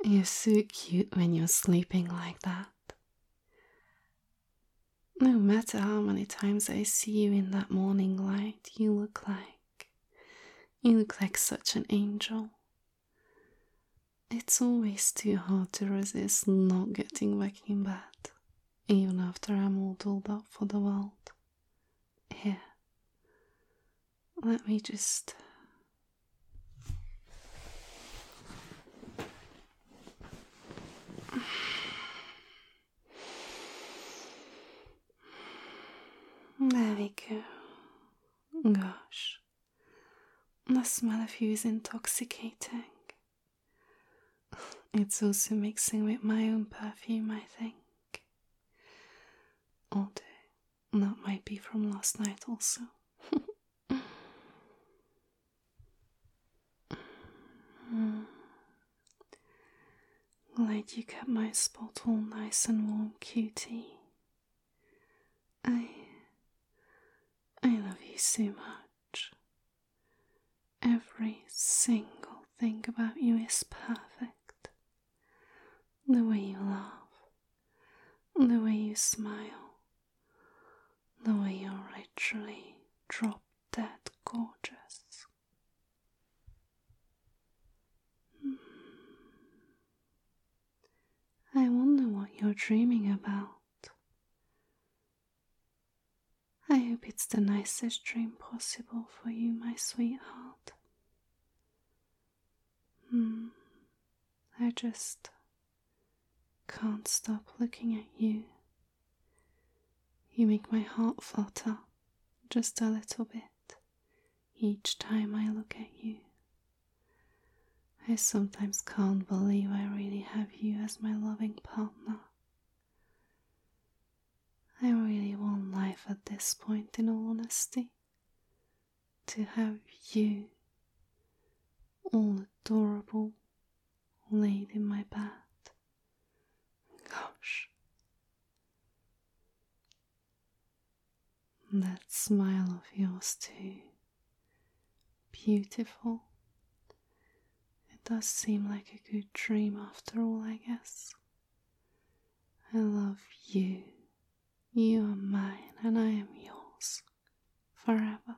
You're so cute when you're sleeping like that. No matter how many times I see you in that morning light, you look like such an angel. It's always too hard to resist not getting back in bed, even after I'm all dolled up for the world. Here, let me just... There we go. Gosh, the smell of you is intoxicating. It's also mixing with my own perfume, I think. Although, that might be from last night also. Glad you kept my spot all nice and warm, cutie. I love you so much. Every single thing about you is perfect. The way you laugh, the way you smile, the way you're literally drop dead gorgeous. I wonder what you're dreaming about. I hope it's the nicest dream possible for you, my sweetheart. I just can't stop looking at you. You make my heart flutter just a little bit each time I look at you. I sometimes can't believe I really have you as my loving partner. I really want life at this point, in all honesty. To have you, all adorable, laid in my bed. Gosh. That smile of yours too. Beautiful. It does seem like a good dream after all, I guess. I love you. You are mine and I am yours. Forever.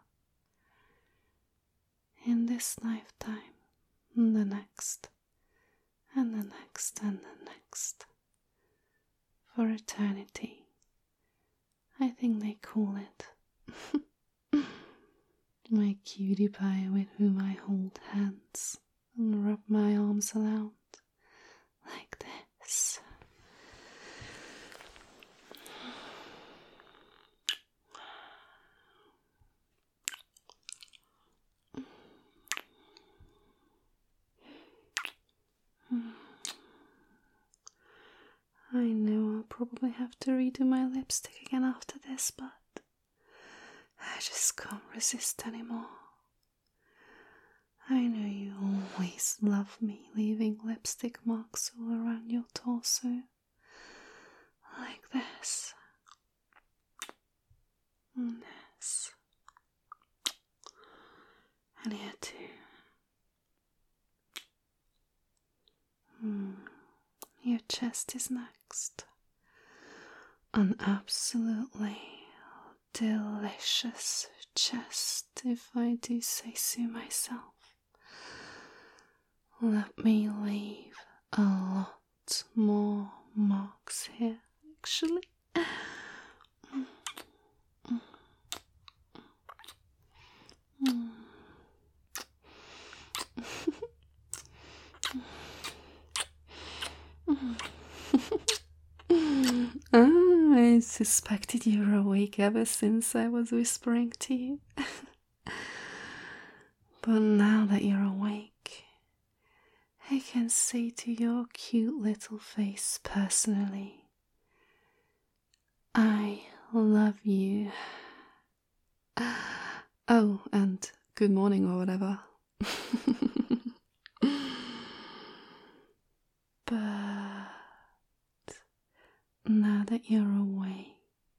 In this lifetime, and the next, and the next, and the next. For eternity. I think they call it. My cutie pie with whom I hold hands and rub my arms around like this. I know I'll probably have to redo my lipstick again after this, but I just can't resist anymore. I know you always love me leaving lipstick marks all around your torso, like this, and this, and here too. Your chest is next. An absolutely delicious chest, if I do say so myself. Let me leave a lot more marks here, actually. I suspected you were awake ever since I was whispering to you. But now that you're awake, I can say to your cute little face personally, I love you. Oh, and good morning or whatever. But now that you're awake,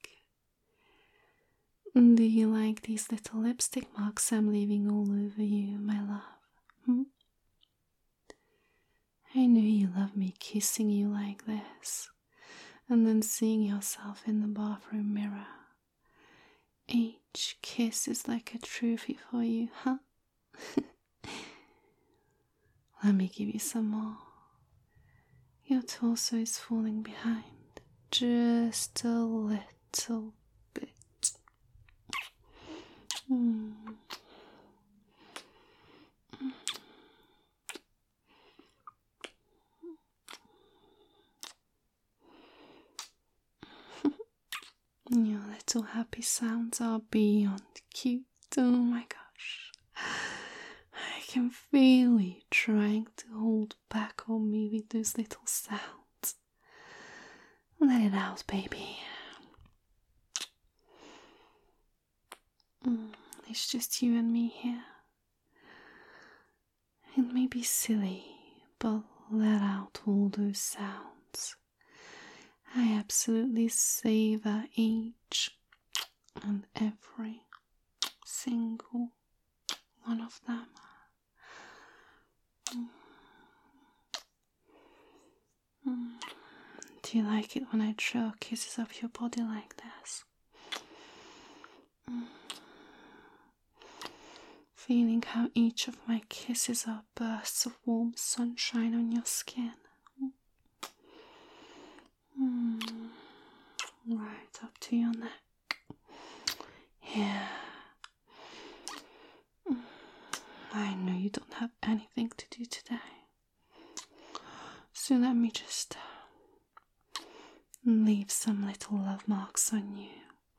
do you like these little lipstick marks I'm leaving all over you, my love? I knew you loved me kissing you like this, and then seeing yourself in the bathroom mirror. Each kiss is like a trophy for you, huh? Let me give you some more. Your torso is falling behind, just a little bit. Your little happy sounds are beyond cute. Oh my gosh. I can feel you trying to hold back on me with those little sounds. Let it out, baby. It's just you and me here. It may be silly, but let out all those sounds. I absolutely savor each and every single one of them. Do you like it when I trail kisses up your body like this? Feeling how each of my kisses are bursts of warm sunshine on your skin. Right up to your neck. Here. I know you don't have anything to do today. So let me just leave some little love marks on you.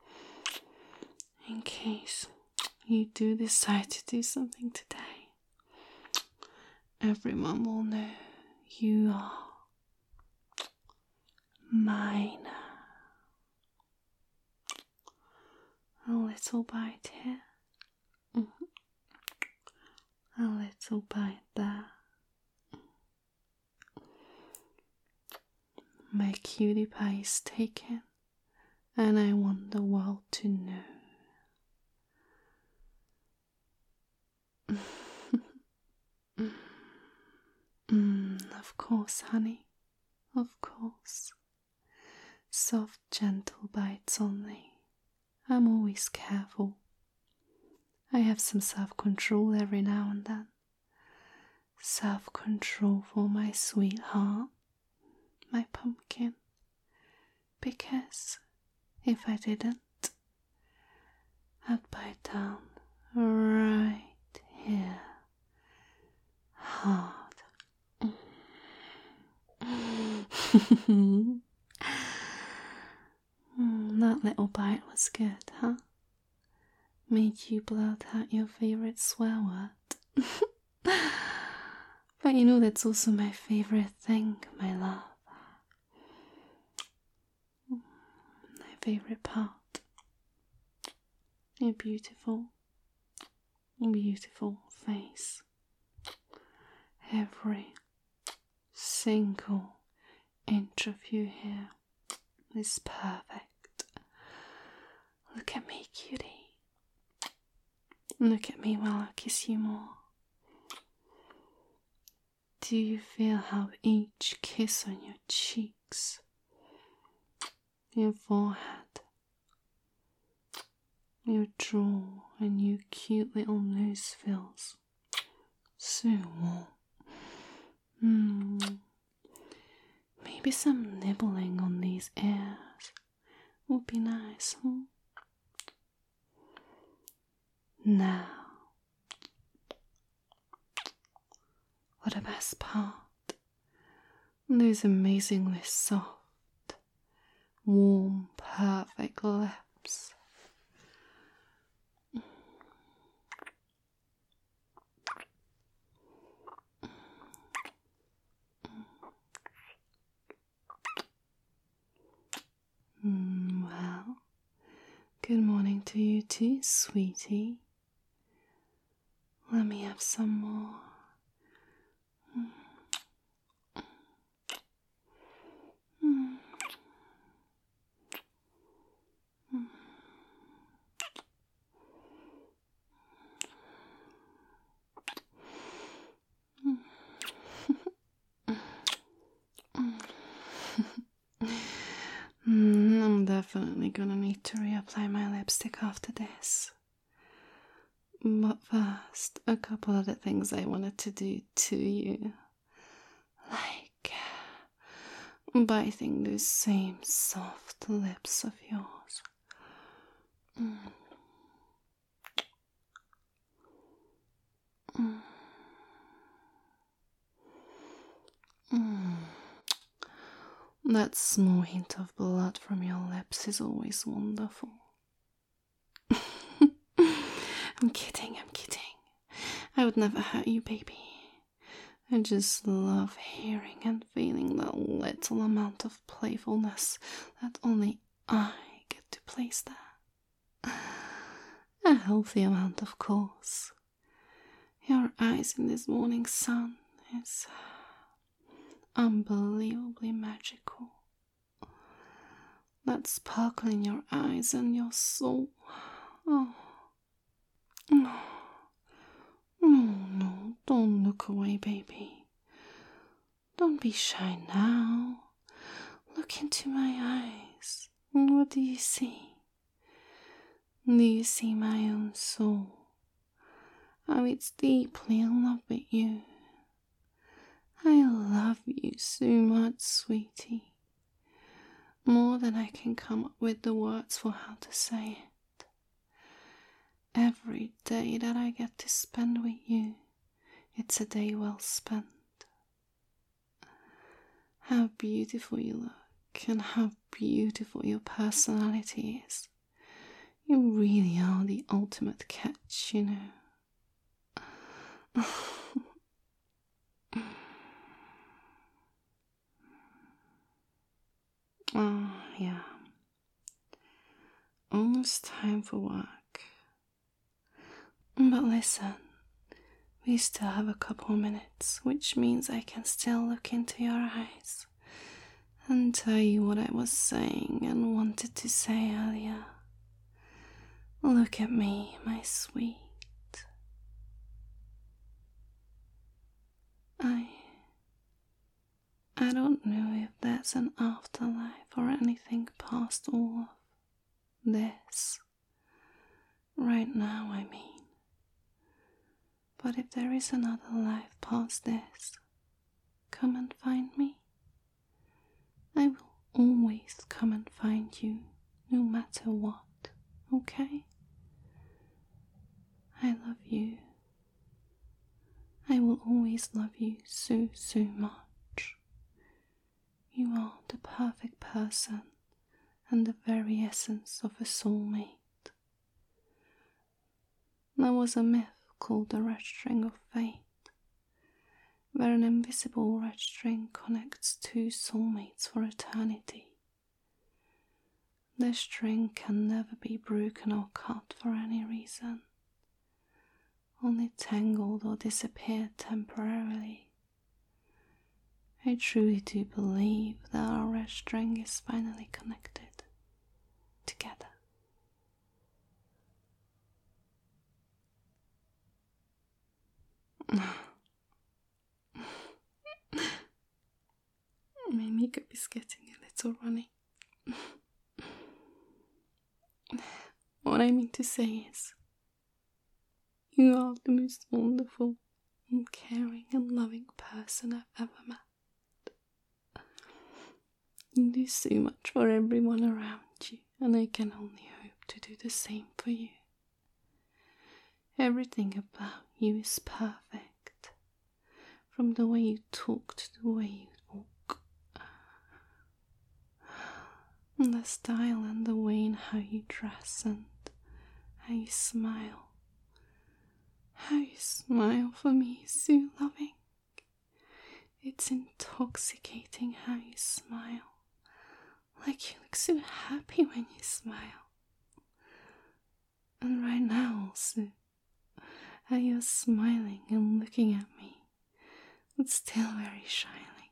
In case you do decide to do something today. Everyone will know you are mine. A little bite here. A little bite there. My cutie pie is taken, and I want the world to know. Of course, honey. Of course. Soft, gentle bites only. I'm always careful. I have some self-control every now and then. Self-control for my sweetheart, my pumpkin. Because if I didn't, I'd bite down right here. Hard. That little bite was good, huh? Made you blurt out your favourite swear word. But you know that's also my favourite thing, my love. My favourite part. Your beautiful, beautiful face. Every single inch of you here is perfect. Look at me, cutie. Look at me while I kiss you more. Do you feel how each kiss on your cheeks, your forehead, your jaw and your cute little nose feels so warm? Maybe some nibbling on these ears would be nice, huh? Now, for the best part, those amazingly soft, warm, perfect lips. Well, good morning to you too, sweetie. Let me have some more. definitely gonna need to reapply my lipstick after this. But first, a couple of the things I wanted to do to you. Like biting those same soft lips of yours. Mm. Mm. Mm. That small hint of blood from your lips is always wonderful. I'm kidding. I would never hurt you, baby. I just love hearing and feeling that little amount of playfulness that only I get to place there. A healthy amount, of course. Your eyes in this morning sun is unbelievably magical. That sparkle in your eyes and your soul. Oh. No, don't look away, baby. Don't be shy now. Look into my eyes. What do you see? Do you see my own soul? How it's deeply in love with you. I love you so much, sweetie. More than I can come up with the words for how to say it. Every day that I get to spend with you, it's a day well spent. How beautiful you look and how beautiful your personality is. You really are the ultimate catch, you know. Oh, yeah. Almost time for work. But listen, we still have a couple minutes, which means I can still look into your eyes and tell you what I was saying and wanted to say earlier. Look at me, my sweet. I don't know if there's an afterlife or anything past all of this. Right now, I mean. But if there is another life past this, come and find me. I will always come and find you, no matter what, okay? I love you. I will always love you so, so much. You are the perfect person and the very essence of a soulmate. There was a myth called the red string of fate, where an invisible red string connects two soulmates for eternity. This string can never be broken or cut for any reason, only tangled or disappeared temporarily. I truly do believe that our red string is finally connected together. My makeup is getting a little runny. What I mean to say is, you are the most wonderful and caring and loving person I've ever met. You do so much for everyone around you, and I can only hope to do the same for you. Everything about you is perfect, from the way you talk to the way you walk, and the style and the way in how you dress and how you smile. How you smile for me is so loving. It's intoxicating how you smile. Like you look so happy when you smile. And right now also, how you're smiling and looking at me, but still very shyly.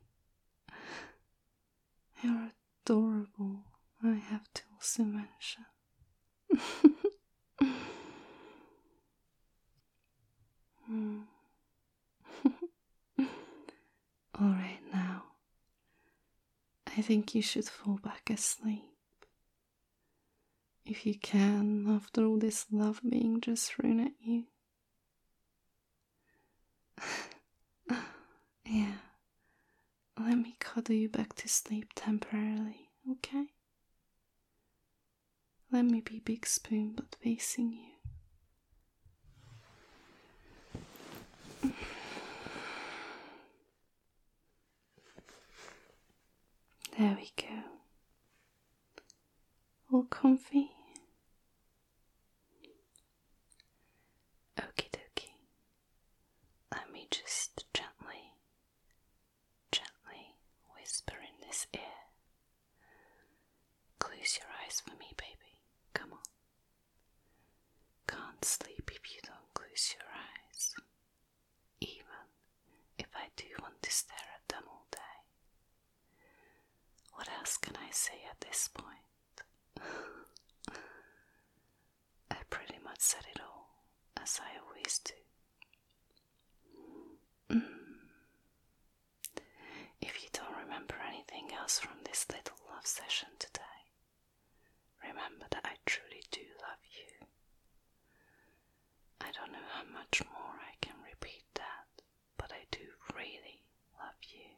You're adorable, I have to also mention. Alright now, I think you should fall back asleep. if you can, after all this love being just thrown at you. Yeah, let me cuddle you back to sleep temporarily, okay? Let me be Big Spoon but facing you. There we go. All comfy? Okie dokie. Let me just gently whisper in this ear. Close your eyes for me, baby. Come on. Can't sleep if you don't close your eyes. Even if I do want to stare at them all day. What else can I say at this point? I pretty much said it all, as I always do. If you don't remember anything else from this little love session today, remember that I truly do love you. I don't know how much more I can repeat that, but I do really love you.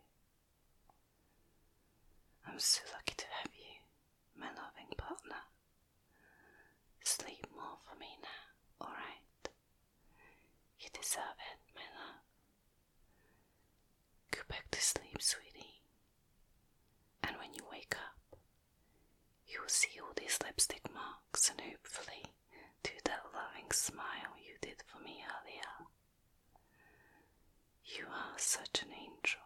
I'm so lucky to have you, my loving partner. Sleep more for me now, alright? You deserve it, my love. Go back to sleep, sweetie. And when you wake up, you will see all these lipstick marks and hopefully do that loving smile you did for me earlier. You are such an angel.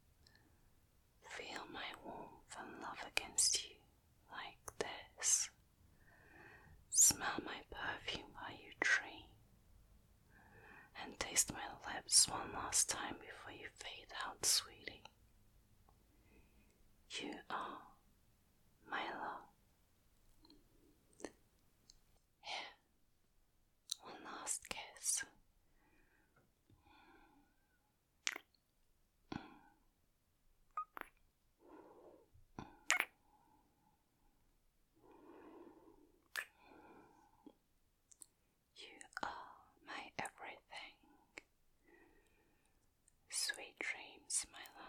Feel my warmth and love against you like this. Smell my perfume while you dream. And taste my lips one last time before you fade out, sweetie. You are my love. Here, one last kiss. You are my everything. Sweet dreams, my